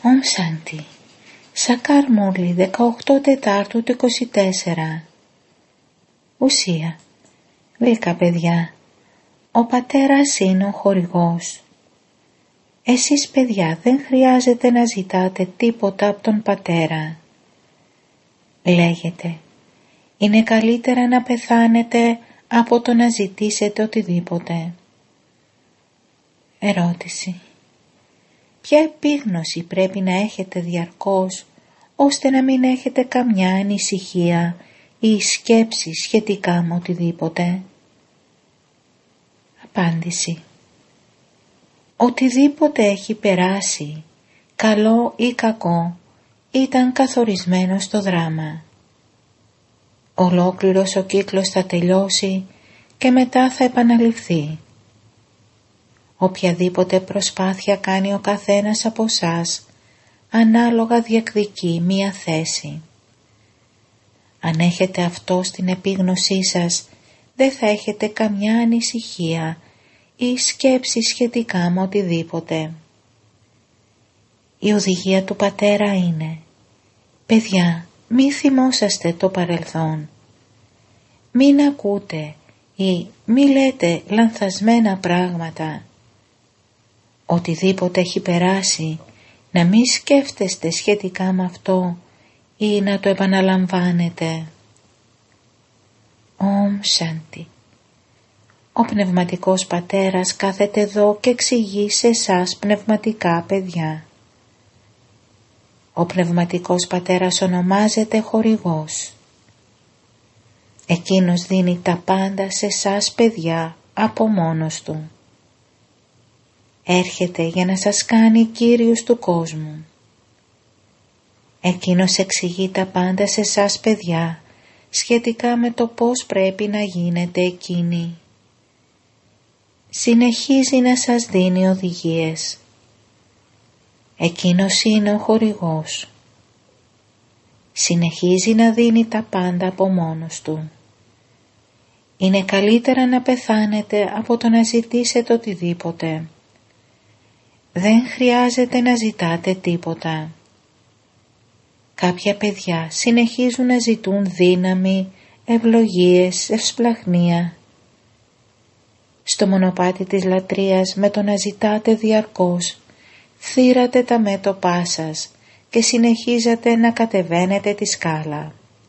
Ομ Σάντι. Σακάρ Μούρλι, 18 Τετάρτου του 24. Ουσία. Γλυκά παιδιά, ο πατέρας είναι ο χορηγός. Εσείς παιδιά δεν χρειάζεται να ζητάτε τίποτα από τον πατέρα. Λέγεται, είναι καλύτερα να πεθάνετε από το να ζητήσετε οτιδήποτε. Ερώτηση. Ποια επίγνωση πρέπει να έχετε διαρκώς, ώστε να μην έχετε καμιά ανησυχία ή σκέψη σχετικά με οτιδήποτε? Απάντηση. Οτιδήποτε έχει περάσει, καλό ή κακό, ήταν καθορισμένο στο δράμα. Ολόκληρος ο κύκλος θα τελειώσει και μετά θα επαναληφθεί. Οποιαδήποτε προσπάθεια κάνει ο καθένας από εσάς, ανάλογα διεκδικεί μία θέση. Αν έχετε αυτό στην επίγνωσή σας, δεν θα έχετε καμιά ανησυχία ή σκέψη σχετικά με οτιδήποτε. Η οδηγία του πατέρα είναι: παιδιά, μη θυμόσαστε το παρελθόν. Μην ακούτε ή μη λέτε λανθασμένα πράγματα. Οτιδήποτε έχει περάσει, να μη σκέφτεστε σχετικά με αυτό ή να το επαναλαμβάνετε. Ομ Σάντι. Ο πνευματικός πατέρας κάθεται εδώ και εξηγεί σε εσάς πνευματικά παιδιά. Ο πνευματικός πατέρας ονομάζεται χορηγός. Εκείνος δίνει τα πάντα σε εσάς παιδιά από μόνος του. Έρχεται για να σας κάνει κύριους του κόσμου. Εκείνος εξηγεί τα πάντα σε εσάς παιδιά σχετικά με το πώς πρέπει να γίνετε εκείνοι. Συνεχίζει να σας δίνει οδηγίες. Εκείνος είναι ο χορηγός. Συνεχίζει να δίνει τα πάντα από μόνος του. Είναι καλύτερα να πεθάνετε από το να ζητήσετε οτιδήποτε. Δεν χρειάζεται να ζητάτε τίποτα. Κάποια παιδιά συνεχίζουν να ζητούν δύναμη, ευλογίες, ευσπλαχνία. Στο μονοπάτι της λατρείας με το να ζητάτε διαρκώς, θύρατε τα μέτωπά σας και συνεχίζατε να κατεβαίνετε τη σκάλα.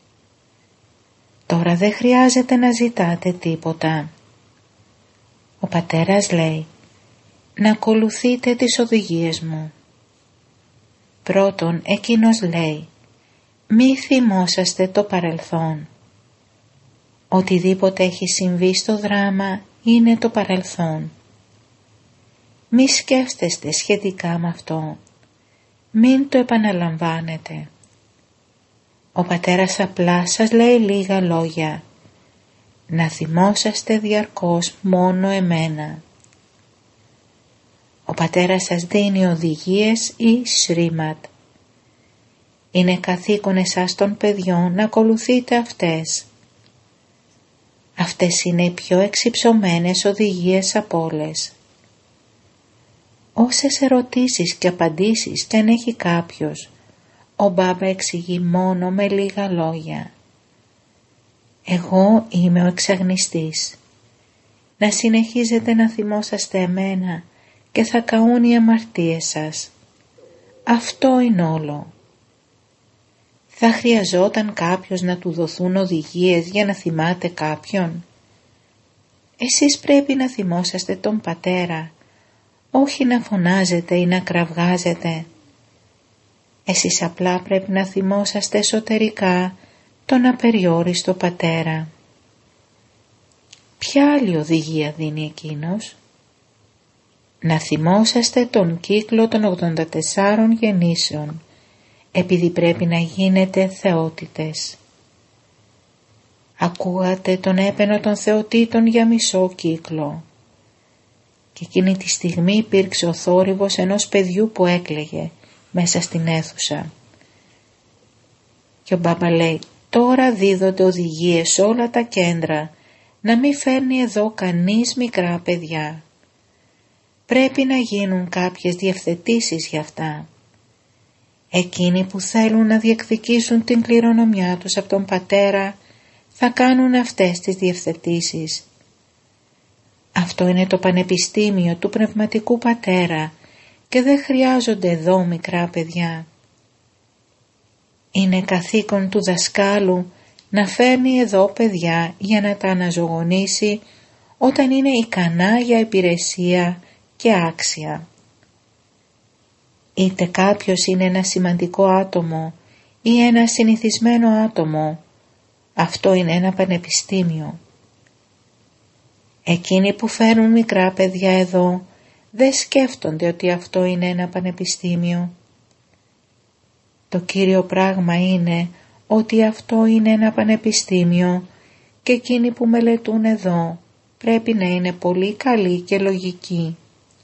Τώρα δεν χρειάζεται να ζητάτε τίποτα. Ο πατέρας λέει, να ακολουθείτε τις οδηγίες μου. Πρώτον, εκείνος λέει, μη θυμόσαστε το παρελθόν. Οτιδήποτε έχει συμβεί στο δράμα είναι το παρελθόν. Μη σκέφτεστε σχετικά με αυτό. Μην το επαναλαμβάνετε. Ο πατέρας απλά σας λέει λίγα λόγια. Να θυμόσαστε διαρκώς μόνο εμένα. Ο πατέρας σας δίνει οδηγίες ή σρίματ. Είναι καθήκον εσάς των παιδιών να ακολουθείτε αυτές. Αυτές είναι οι πιο εξυψωμένες οδηγίες από όλες. Όσες ερωτήσεις και απαντήσεις κι αν έχει κάποιος, ο Μπάμπα εξηγεί μόνο με λίγα λόγια. Εγώ είμαι ο εξαγνιστής. Να συνεχίζετε να θυμόσαστε εμένα και θα καούν οι αμαρτίες σας. Αυτό είναι όλο. Θα χρειαζόταν κάποιος να του δοθούν οδηγίες για να θυμάται κάποιον? Εσείς πρέπει να θυμόσαστε τον πατέρα, όχι να φωνάζετε ή να κραυγάζετε. Εσείς απλά πρέπει να θυμόσαστε εσωτερικά τον απεριόριστο πατέρα. Ποια άλλη οδηγία δίνει εκείνος? Να θυμόσαστε τον κύκλο των 84 γεννήσεων, επειδή πρέπει να γίνετε θεότητες. Ακούγατε τον έπαινο των θεοτήτων για μισό κύκλο. Και εκείνη τη στιγμή υπήρξε ο θόρυβος ενός παιδιού που έκλαιγε μέσα στην αίθουσα. Και ο Μπάμπα λέει, τώρα δίδονται οδηγίες σε όλα τα κέντρα να μην φέρνει εδώ κανείς μικρά παιδιά. Πρέπει να γίνουν κάποιες διευθετήσεις για αυτά. Εκείνοι που θέλουν να διεκδικήσουν την κληρονομιά τους από τον πατέρα θα κάνουν αυτές τις διευθετήσεις. Αυτό είναι το πανεπιστήμιο του πνευματικού πατέρα και δεν χρειάζονται εδώ μικρά παιδιά. Είναι καθήκον του δασκάλου να φέρνει εδώ παιδιά για να τα αναζωογονήσει όταν είναι ικανά για υπηρεσία και άξια. Είτε κάποιος είναι ένα σημαντικό άτομο ή ένα συνηθισμένο άτομο, αυτό είναι ένα πανεπιστήμιο. Εκείνοι που φέρνουν μικρά παιδιά εδώ δεν σκέφτονται ότι αυτό είναι ένα πανεπιστήμιο. Το κύριο πράγμα είναι ότι αυτό είναι ένα πανεπιστήμιο και εκείνοι που μελετούν εδώ πρέπει να είναι πολύ καλοί και λογικοί.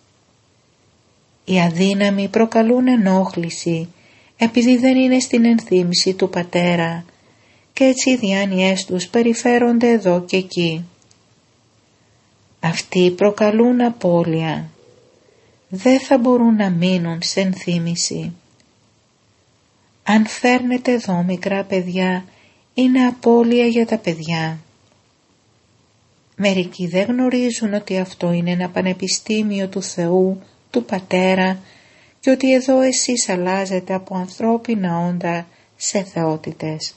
Οι αδύναμοι προκαλούν ενόχληση επειδή δεν είναι στην ενθύμηση του πατέρα και έτσι οι διάνοιές τους περιφέρονται εδώ και εκεί. Αυτοί προκαλούν απώλεια. Δεν θα μπορούν να μείνουν σε ενθύμηση. Αν φέρνετε εδώ μικρά παιδιά, είναι απώλεια για τα παιδιά. Μερικοί δεν γνωρίζουν ότι αυτό είναι ένα πανεπιστήμιο του Θεού, του Πατέρα και ότι εδώ εσείς αλλάζετε από ανθρώπινα όντα σε θεότητες.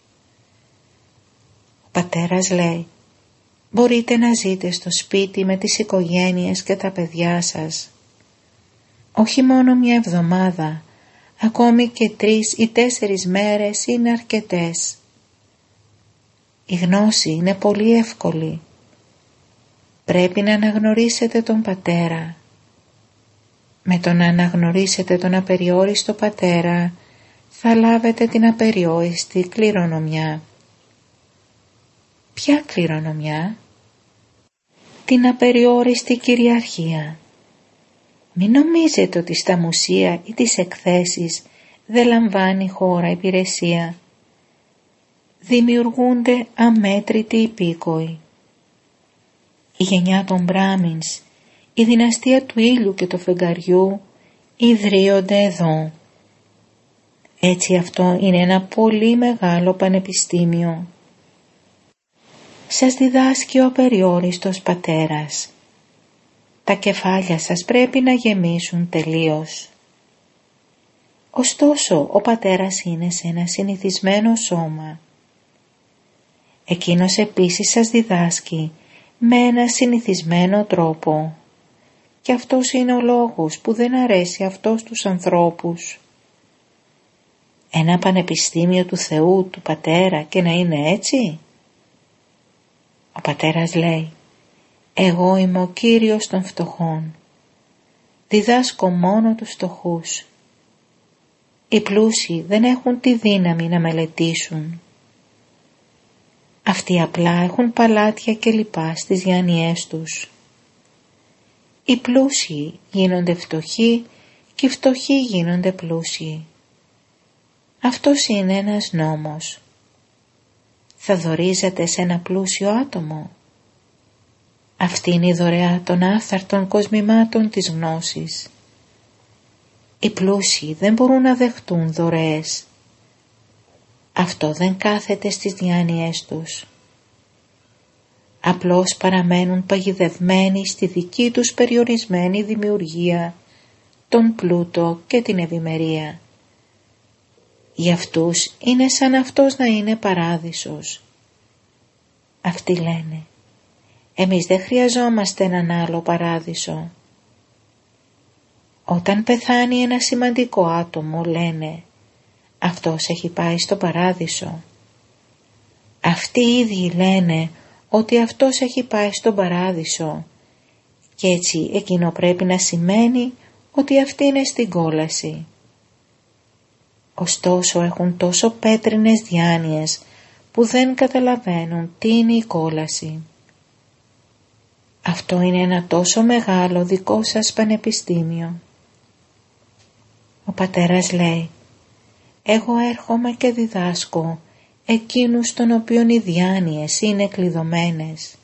Ο Πατέρας λέει, μπορείτε να ζείτε στο σπίτι με τις οικογένειες και τα παιδιά σας. Όχι μόνο μια εβδομάδα, ακόμη και 3 ή 4 μέρες είναι αρκετές. Η γνώση είναι πολύ εύκολη. Πρέπει να αναγνωρίσετε τον Πατέρα. Με το να αναγνωρίσετε τον απεριόριστο Πατέρα, θα λάβετε την απεριόριστη κληρονομιά. Ποια κληρονομιά? Την απεριόριστη κυριαρχία. Μην νομίζετε ότι στα μουσεία ή τις εκθέσεις δεν λαμβάνει χώρα υπηρεσία. Δημιουργούνται αμέτρητοι υπήκοοι. Η γενιά των Μπράμινς, η δυναστεία του ήλιου και του φεγγαριού ιδρύονται εδώ. Έτσι αυτό είναι ένα πολύ μεγάλο πανεπιστήμιο. Σας διδάσκει ο απεριόριστος Πατέρας. Τα κεφάλια σας πρέπει να γεμίσουν τελείως. Ωστόσο, ο Πατέρας είναι σε ένα συνηθισμένο σώμα. Εκείνος επίσης σας διδάσκει με ένα συνηθισμένο τρόπο. Και αυτός είναι ο λόγος που δεν αρέσει αυτό στους ανθρώπους. Ένα πανεπιστήμιο του Θεού, του Πατέρα και να είναι έτσι? Ο Πατέρας λέει, εγώ είμαι ο Κύριος των φτωχών. Διδάσκω μόνο τους φτωχούς. Οι πλούσιοι δεν έχουν τη δύναμη να μελετήσουν. Αυτοί απλά έχουν παλάτια και λοιπά στις διάνοιές τους. Οι πλούσιοι γίνονται φτωχοί και οι φτωχοί γίνονται πλούσιοι. Αυτός είναι ένας νόμος. Θα δωρίζετε σε ένα πλούσιο άτομο. Αυτή είναι η δωρεά των άφθαρτων κοσμημάτων της γνώσης. Οι πλούσιοι δεν μπορούν να δεχτούν δωρεές. Αυτό δεν κάθεται στις διάνοιές τους. Απλώς παραμένουν παγιδευμένοι στη δική τους περιορισμένη δημιουργία, τον πλούτο και την ευημερία. Για αυτούς είναι σαν αυτός να είναι παράδεισος. Αυτοί λένε, εμείς δεν χρειαζόμαστε έναν άλλο παράδεισο. Όταν πεθάνει ένα σημαντικό άτομο, λένε, αυτός έχει πάει στο παράδεισο. Αυτοί οι ίδιοι λένε ότι αυτός έχει πάει στον παράδεισο και έτσι εκείνο πρέπει να σημαίνει ότι αυτή είναι στην κόλαση. Ωστόσο έχουν τόσο πέτρινες διάνοιες που δεν καταλαβαίνουν τι είναι η κόλαση. Αυτό είναι ένα τόσο μεγάλο δικό σας πανεπιστήμιο. Ο Πατέρας λέει, εγώ έρχομαι και διδάσκω εκείνους των οποίων οι διάνοιες είναι κλειδωμένες.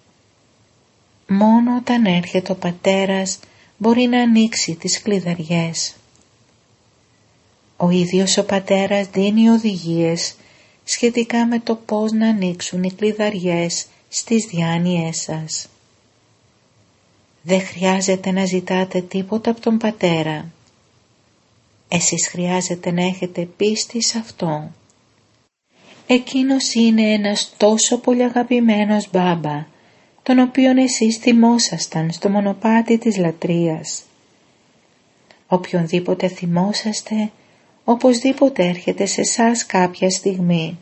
Μόνο όταν έρχεται ο Πατέρας μπορεί να ανοίξει τις κλειδαριές. Ο ίδιος ο πατέρας δίνει οδηγίες σχετικά με το πώς να ανοίξουν οι κλειδαριές στις διάνοιές σας. Δεν χρειάζεται να ζητάτε τίποτα από τον πατέρα. Εσείς χρειάζεται να έχετε πίστη σε αυτό. Εκείνος είναι ένας τόσο πολύ αγαπημένος μπάμπα, τον οποίον εσείς θυμόσασταν στο μονοπάτι της λατρείας. Οποιονδήποτε θυμόσαστε, οπωσδήποτε έρχεται σε εσάς κάποια στιγμή.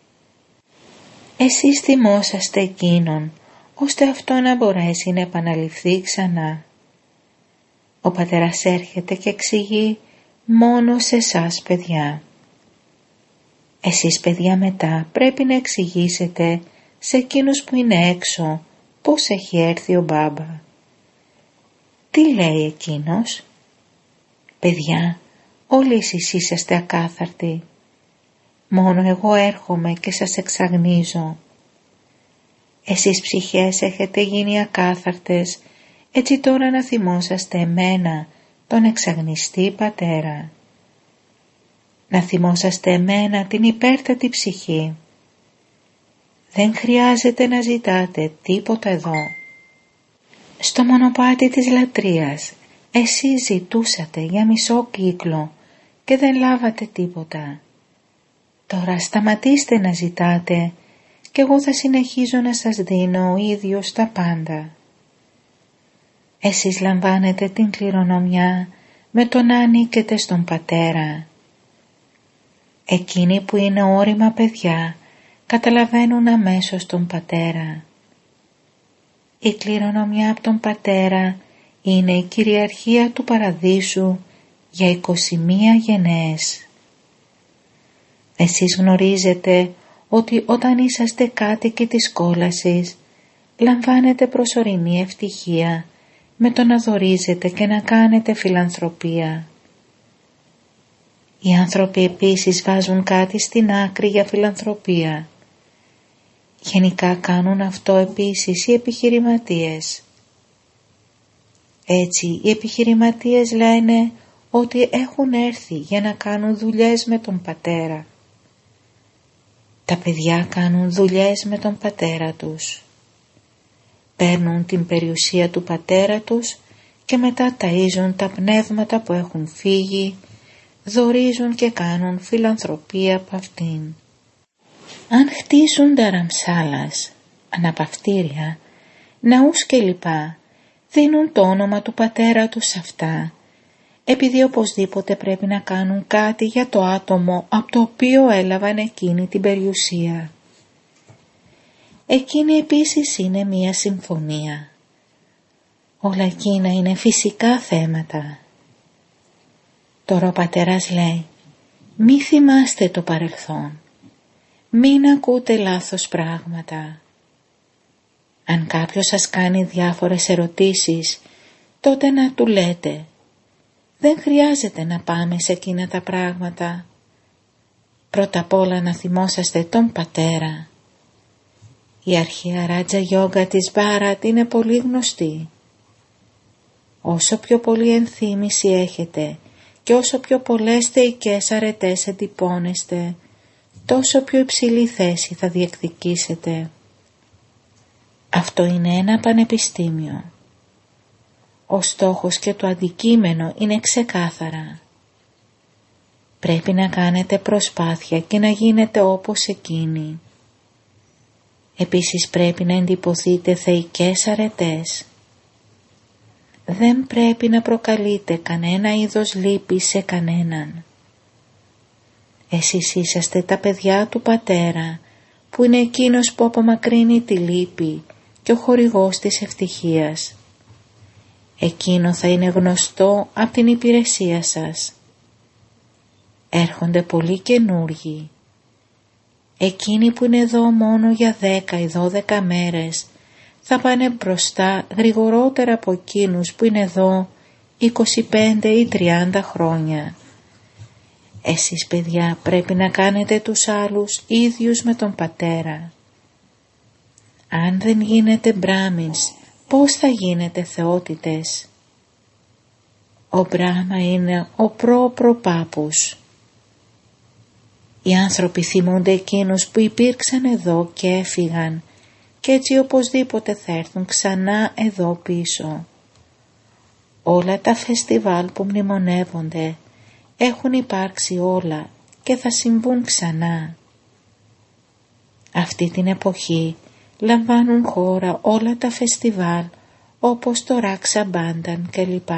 Εσείς θυμόσαστε εκείνον, ώστε αυτό να μπορέσει να επαναληφθεί ξανά. Ο πατέρας έρχεται και εξηγεί μόνο σε εσάς, παιδιά. Εσείς, παιδιά, μετά πρέπει να εξηγήσετε σε εκείνους που είναι έξω πώς έχει έρθει ο μπάμπα. Τι λέει εκείνος? Παιδιά, όλοι εσείς είσαστε ακάθαρτοι. Μόνο εγώ έρχομαι και σας εξαγνίζω. Εσείς ψυχές έχετε γίνει ακάθαρτες, έτσι τώρα να θυμόσαστε εμένα, τον εξαγνιστή πατέρα. Να θυμόσαστε εμένα, την υπέρτατη ψυχή. Δεν χρειάζεται να ζητάτε τίποτα εδώ. Στο μονοπάτι της λατρείας εσείς ζητούσατε για μισό κύκλο και δεν λάβατε τίποτα. Τώρα σταματήστε να ζητάτε και εγώ θα συνεχίζω να σας δίνω ο ίδιος τα πάντα. Εσείς λαμβάνετε την κληρονομιά με το να ανήκετε στον πατέρα. Εκείνοι που είναι όρημα παιδιά καταλαβαίνουν αμέσως τον πατέρα. Η κληρονομιά από τον πατέρα είναι η κυριαρχία του παραδείσου για 21 γενναίες. Εσείς γνωρίζετε ότι όταν είσαστε κάτοικοι της κόλασης λαμβάνετε προσωρινή ευτυχία με το να δωρίζετε και να κάνετε φιλανθρωπία. Οι άνθρωποι επίσης βάζουν κάτι στην άκρη για φιλανθρωπία. Γενικά κάνουν αυτό επίσης οι επιχειρηματίες. Έτσι οι επιχειρηματίες λένε ότι έχουν έρθει για να κάνουν δουλειές με τον πατέρα. Τα παιδιά κάνουν δουλειές με τον πατέρα τους. Παίρνουν την περιουσία του πατέρα τους και μετά ταΐζουν τα πνεύματα που έχουν φύγει, δωρίζουν και κάνουν φιλανθρωπία από αυτήν. Αν χτίσουν ταραμψάλας, αναπαυτήρια, ναούς κλπ, δίνουν το όνομα του πατέρα τους σε αυτά, επειδή οπωσδήποτε πρέπει να κάνουν κάτι για το άτομο από το οποίο έλαβαν εκείνη την περιουσία. Εκείνη επίσης είναι μία συμφωνία. Όλα εκείνα είναι φυσικά θέματα. Τώρα ο πατέρας λέει, μη θυμάστε το παρελθόν, μην ακούτε λάθος πράγματα. Αν κάποιος σας κάνει διάφορες ερωτήσεις, τότε να του λέτε, δεν χρειάζεται να πάμε σε εκείνα τα πράγματα. Πρώτα απ' όλα να θυμόσαστε τον πατέρα. Η αρχαία Ράτζα Γιόγκα της Μπάρατ είναι πολύ γνωστή. Όσο πιο πολύ ενθύμηση έχετε και όσο πιο πολλές θεϊκές αρετές εντυπώνεστε, τόσο πιο υψηλή θέση θα διεκδικήσετε. Αυτό είναι ένα πανεπιστήμιο. Ο στόχος και το αντικείμενο είναι ξεκάθαρα. Πρέπει να κάνετε προσπάθεια και να γίνετε όπως εκείνοι. Επίσης πρέπει να εντυπωθείτε θεϊκές αρετές. Δεν πρέπει να προκαλείτε κανένα είδος λύπη σε κανέναν. Εσείς είσαστε τα παιδιά του πατέρα, που είναι εκείνος που απομακρύνει τη λύπη και ο χορηγός της ευτυχίας. Εκείνο θα είναι γνωστό από την υπηρεσία σας. Έρχονται πολλοί καινούργοι. Εκείνοι που είναι εδώ μόνο για 10 ή 12 μέρες θα πάνε μπροστά γρηγορότερα από εκείνους που είναι εδώ 25 ή 30 χρόνια. Εσείς, παιδιά, πρέπει να κάνετε τους άλλους ίδιους με τον πατέρα. Αν δεν γίνετε Μπράμινς, πώς θα γίνετε θεότητες? Ο Μπράχμα είναι ο προ-προπάπους. Οι άνθρωποι θυμούνται εκείνους που υπήρξαν εδώ και έφυγαν και έτσι οπωσδήποτε θα έρθουν ξανά εδώ πίσω. Όλα τα φεστιβάλ που μνημονεύονται έχουν υπάρξει όλα και θα συμβούν ξανά. Αυτή την εποχή λαμβάνουν χώρα όλα τα φεστιβάλ όπως το Ράξα Μπάνταν κλπ.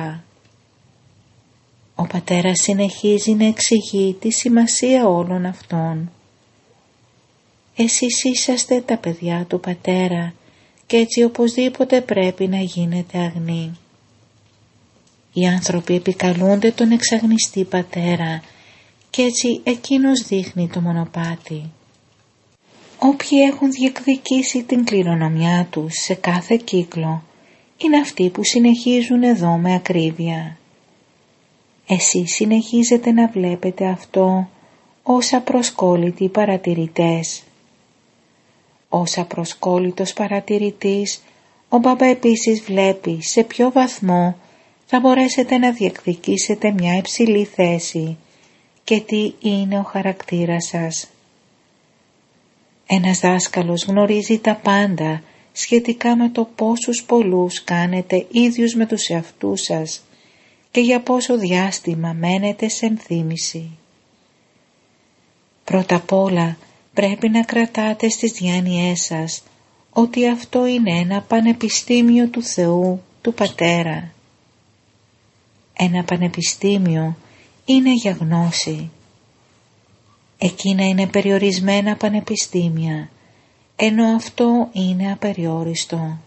Ο πατέρας συνεχίζει να εξηγεί τη σημασία όλων αυτών. Εσείς είσαστε τα παιδιά του πατέρα και έτσι οπωσδήποτε πρέπει να γίνετε αγνοί. Οι άνθρωποι επικαλούνται τον εξαγνιστή πατέρα και έτσι εκείνος δείχνει το μονοπάτι. Όποιοι έχουν διεκδικήσει την κληρονομιά τους σε κάθε κύκλο είναι αυτοί που συνεχίζουν εδώ με ακρίβεια. Εσείς συνεχίζετε να βλέπετε αυτό ως απροσκόλλητοι παρατηρητές. Ως απροσκόλλητος παρατηρητής, ο Μπαμπά επίσης βλέπει σε ποιο βαθμό θα μπορέσετε να διεκδικήσετε μια υψηλή θέση και τι είναι ο χαρακτήρας σας. Ένας δάσκαλος γνωρίζει τα πάντα σχετικά με το πόσους πολλούς κάνετε ίδιους με τους εαυτούς σας και για πόσο διάστημα μένετε σε ενθύμηση. Πρώτα απ' όλα πρέπει να κρατάτε στις διάνοιές σας ότι αυτό είναι ένα πανεπιστήμιο του Θεού, του Πατέρα. Ένα πανεπιστήμιο είναι για γνώση. Εκείνα είναι περιορισμένα πανεπιστήμια, ενώ αυτό είναι απεριόριστο.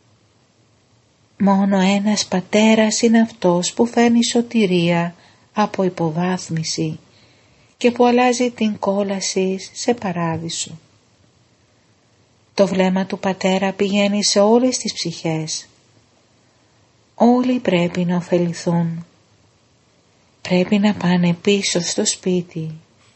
Μόνο ένας πατέρας είναι αυτός που φέρνει σωτηρία από υποβάθμιση και που αλλάζει την κόλαση σε παράδεισο. Το βλέμμα του πατέρα πηγαίνει σε όλες τις ψυχές. Όλοι πρέπει να ωφεληθούν. Πρέπει να πάνε πίσω στο σπίτι.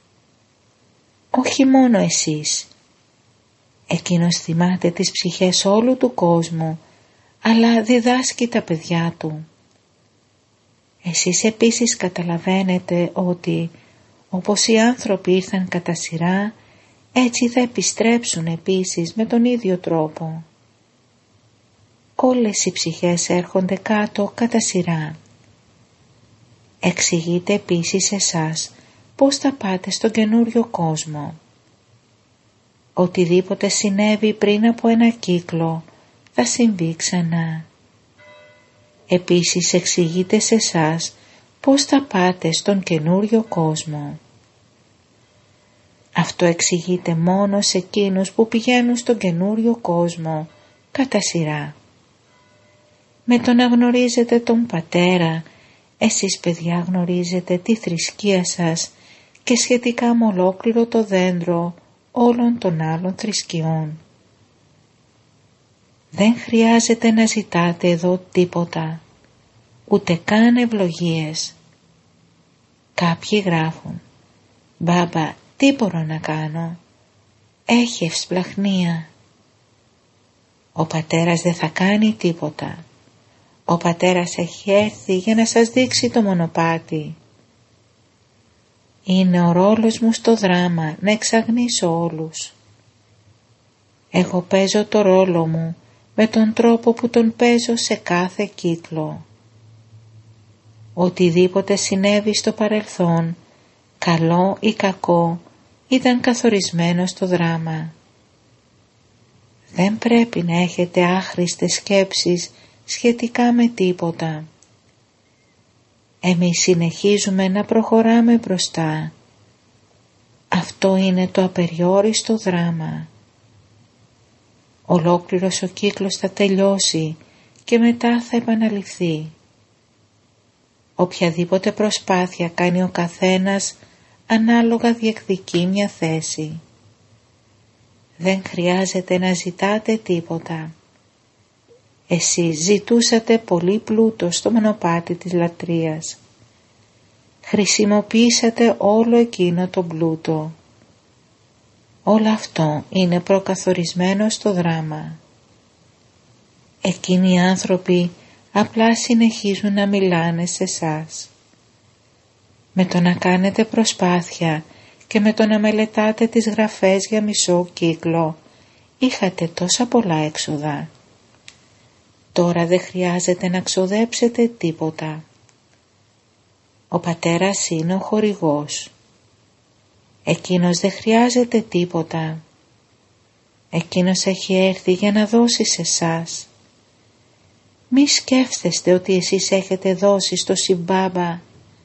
Όχι μόνο εσείς. Εκείνος θυμάται τις ψυχές όλου του κόσμου, αλλά διδάσκει τα παιδιά του. Εσείς επίσης καταλαβαίνετε ότι όπως οι άνθρωποι ήρθαν κατά σειρά, έτσι θα επιστρέψουν επίσης με τον ίδιο τρόπο. Όλες οι ψυχές έρχονται κάτω κατά σειρά. Εξηγείτε επίσης εσάς πώς θα πάτε στον καινούριο κόσμο. Οτιδήποτε συνέβη πριν από ένα κύκλο θα συμβεί ξανά. Επίσης εξηγείτε σε εσάς πώς θα πάτε στον καινούριο κόσμο. Αυτό εξηγείται μόνο σε εκείνους που πηγαίνουν στον καινούριο κόσμο κατά σειρά. Με το να γνωρίζετε τον πατέρα, εσείς παιδιά γνωρίζετε τη θρησκεία σας και σχετικά με ολόκληρο το δέντρο όλων των άλλων θρησκειών. Δεν χρειάζεται να ζητάτε εδώ τίποτα, ούτε καν ευλογίες. Κάποιοι γράφουν «Μπάμπα, τι μπορώ να κάνω, έχει ευσπλαχνία». Ο πατέρας δεν θα κάνει τίποτα. Ο πατέρας έχει έρθει για να σας δείξει το μονοπάτι. Είναι ο ρόλος μου στο δράμα να εξαγνίσω όλους. Εγώ παίζω το ρόλο μου με τον τρόπο που τον παίζω σε κάθε κύκλο. Οτιδήποτε συνέβη στο παρελθόν, καλό ή κακό, ήταν καθορισμένο στο δράμα. Δεν πρέπει να έχετε άχρηστες σκέψεις σχετικά με τίποτα. Εμείς συνεχίζουμε να προχωράμε μπροστά. Αυτό είναι το απεριόριστο δράμα. Ολόκληρος ο κύκλος θα τελειώσει και μετά θα επαναληφθεί. Οποιαδήποτε προσπάθεια κάνει ο καθένας ανάλογα διεκδικεί μια θέση. Δεν χρειάζεται να ζητάτε τίποτα. Εσείς ζητούσατε πολύ πλούτο στο μονοπάτι της λατρείας. Χρησιμοποιήσατε όλο εκείνο το πλούτο. Όλο αυτό είναι προκαθορισμένο στο δράμα. Εκείνοι οι άνθρωποι απλά συνεχίζουν να μιλάνε σε εσάς. Με το να κάνετε προσπάθεια και με το να μελετάτε τις γραφές για μισό κύκλο είχατε τόσα πολλά έξοδα. Τώρα δεν χρειάζεται να ξοδέψετε τίποτα. Ο πατέρας είναι ο χορηγός. Εκείνος δεν χρειάζεται τίποτα. Εκείνος έχει έρθει για να δώσει σε εσάς. Μη σκέφτεστε ότι εσείς έχετε δώσει στο Σιμπάμπα.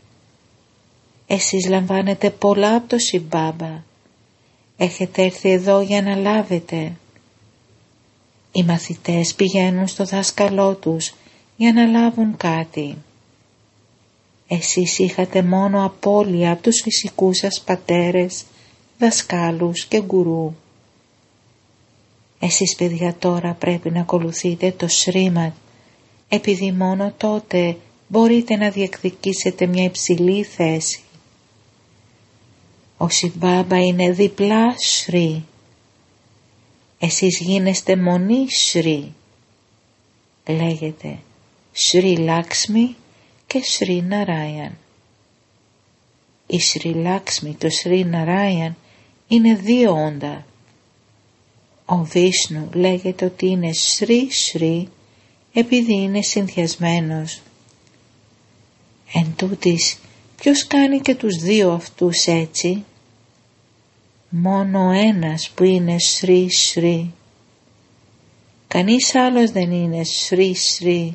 Εσείς λαμβάνετε πολλά από το Σιμπάμπα. Έχετε έρθει εδώ για να λάβετε. Οι μαθητές πηγαίνουν στο δάσκαλό τους για να λάβουν κάτι. Εσείς είχατε μόνο απώλεια από τους φυσικούς σας πατέρες, δασκάλους και γκουρού. Εσείς παιδιά τώρα πρέπει να ακολουθείτε το Σρίμαντ, επειδή μόνο τότε μπορείτε να διεκδικήσετε μια υψηλή θέση. Ο Σιμπάμπα είναι διπλά Σρι. Εσείς γίνεστε μονή Σρι. Λέγεται Σρι Λάξμι και Σρι Ναράιαν. Η Σρι Λάξμι και ο Σρι Ναράιαν είναι δύο όντα. Ο Βίσνου λέγεται ότι είναι Σρι Σρι επειδή είναι συνδυασμένος. Εν τούτης, ποιος κάνει και τους δύο αυτούς έτσι? Μόνο ένας που είναι Σρι Σρι. Κανείς άλλος δεν είναι Σρι Σρι.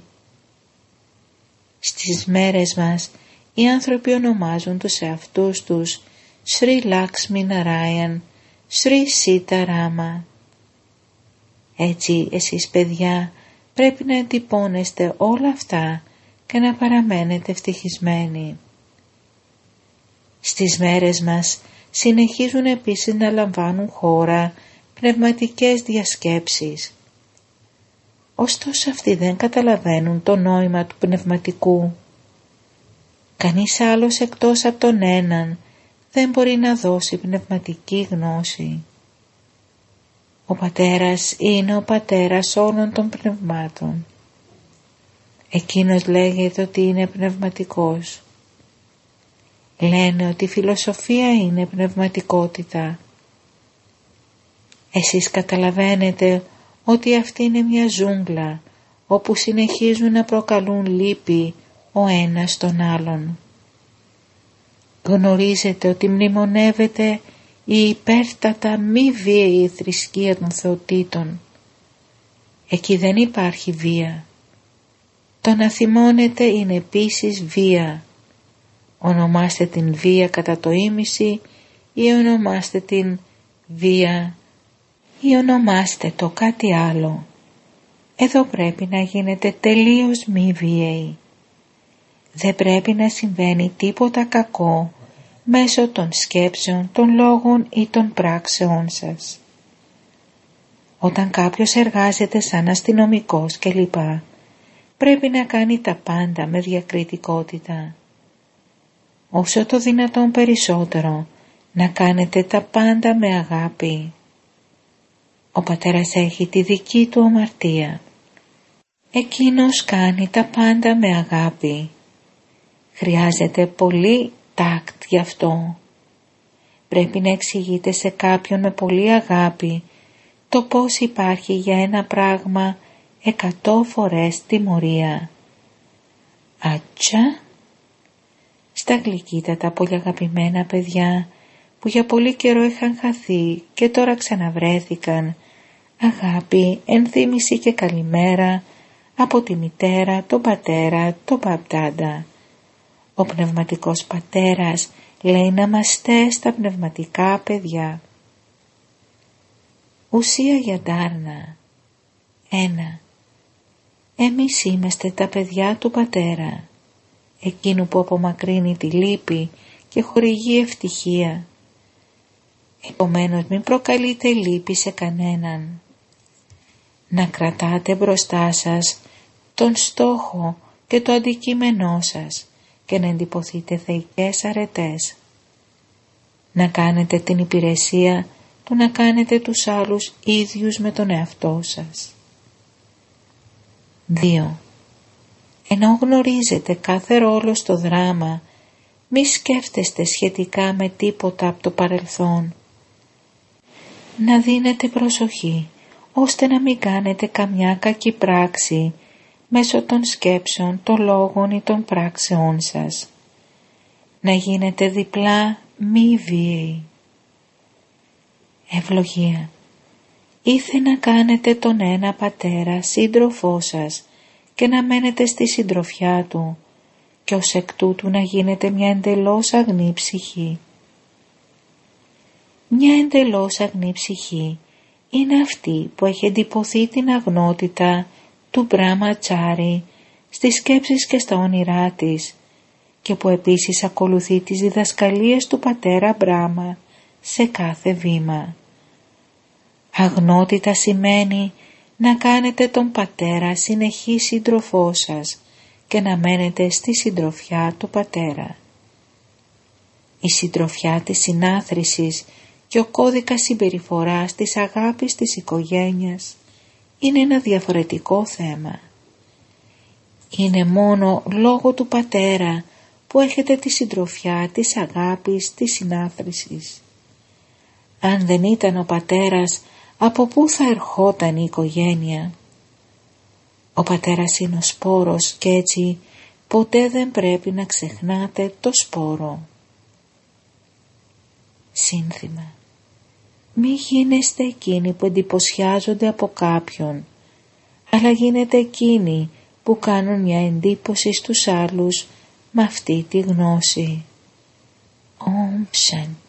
Στις μέρες μας οι άνθρωποι ονομάζουν τους εαυτούς τους Σρι Λάξμι Ναράιαν, Σρι Σίτα Ράμα. Έτσι εσείς παιδιά πρέπει να εντυπώνεστε όλα αυτά και να παραμένετε ευτυχισμένοι. Στις μέρες μας συνεχίζουν επίσης να λαμβάνουν χώρα πνευματικές διασκέψεις. Ωστόσο αυτοί δεν καταλαβαίνουν το νόημα του πνευματικού. Κανείς άλλος εκτός από τον έναν δεν μπορεί να δώσει πνευματική γνώση. Ο πατέρας είναι ο πατέρας όλων των πνευμάτων. Εκείνος λέγεται ότι είναι πνευματικός. Λένε ότι η φιλοσοφία είναι πνευματικότητα. Εσείς καταλαβαίνετε ότι αυτή είναι μια ζούγκλα όπου συνεχίζουν να προκαλούν λύπη ο ένας τον άλλον. Γνωρίζετε ότι μνημονεύεται η υπέρτατα μη βίαιη θρησκεία των θεοτήτων. Εκεί δεν υπάρχει βία. Το να θυμώνετε είναι επίσης βία. Ονομάστε την βία κατά το ίμιση ή ονομάστε την βία ή ονομάστε το κάτι άλλο. Εδώ πρέπει να γίνετε τελείως μη βίαιοι. Δεν πρέπει να συμβαίνει τίποτα κακό μέσω των σκέψεων, των λόγων ή των πράξεών σας. Όταν κάποιος εργάζεται σαν αστυνομικός κλπ. Πρέπει να κάνει τα πάντα με διακριτικότητα. Όσο το δυνατόν περισσότερο να κάνετε τα πάντα με αγάπη. Ο πατέρας έχει τη δική του αμαρτία. Εκείνος κάνει τα πάντα με αγάπη. Χρειάζεται πολύ τάκτ γι' αυτό. Πρέπει να εξηγείτε σε κάποιον με πολύ αγάπη το πώς υπάρχει για ένα πράγμα 100 φορές τιμωρία. Άτσα! Στα γλυκύτατα πολύ αγαπημένα παιδιά που για πολύ καιρό είχαν χαθεί και τώρα ξαναβρέθηκαν, αγάπη, ενθύμηση και καλημέρα από τη μητέρα, τον πατέρα, τον παπτάντα. Ο πνευματικός πατέρας λέει να είμαστε στα πνευματικά παιδιά. Ουσία για Ντάρνα. 1. Εμείς είμαστε τα παιδιά του πατέρα, εκείνου που απομακρύνει τη λύπη και χορηγεί ευτυχία. Επομένως μην προκαλείτε λύπη σε κανέναν. Να κρατάτε μπροστά σας τον στόχο και το αντικείμενό σας και να εντυπωθείτε θεϊκές αρετές. Να κάνετε την υπηρεσία του να κάνετε τους άλλους ίδιους με τον εαυτό σας. 2. Ενώ γνωρίζετε κάθε ρόλο στο δράμα Μη σκέφτεστε σχετικά με τίποτα από το παρελθόν. Να δίνετε προσοχή, ώστε να μην κάνετε καμιά κακή πράξη μέσω των σκέψεων, των λόγων ή των πράξεών σας. Να γίνετε διπλά μη βίαιοι. Ευλογία. Ήθε να κάνετε τον ένα πατέρα σύντροφό σας και να μένετε στη συντροφιά του και ως εκ τούτου να γίνετε μια εντελώς αγνή ψυχή. Μια εντελώς αγνή ψυχή είναι αυτή που έχει εντυπωθεί την αγνότητα του Μπραχματσάρι στις σκέψεις και στα όνειρά της και που επίσης ακολουθεί τις διδασκαλίες του πατέρα Μπράχμα σε κάθε βήμα. Αγνότητα σημαίνει να κάνετε τον πατέρα συνεχή σύντροφό σας και να μένετε στη συντροφιά του πατέρα. Η συντροφιά της συνάθρησης και ο κώδικας συμπεριφοράς της αγάπης της οικογένειας είναι ένα διαφορετικό θέμα. Είναι μόνο λόγω του πατέρα που έχετε τη συντροφιά της αγάπης της συνάθρησης. Αν δεν ήταν ο πατέρας, από πού θα ερχόταν η οικογένεια? Ο πατέρας είναι ο σπόρος και έτσι ποτέ δεν πρέπει να ξεχνάτε το σπόρο. Σύνθημα. Μη γίνεστε εκείνοι που εντυπωσιάζονται από κάποιον, αλλά γίνετε εκείνοι που κάνουν μια εντύπωση στους άλλους με αυτή τη γνώση. Om Shanti.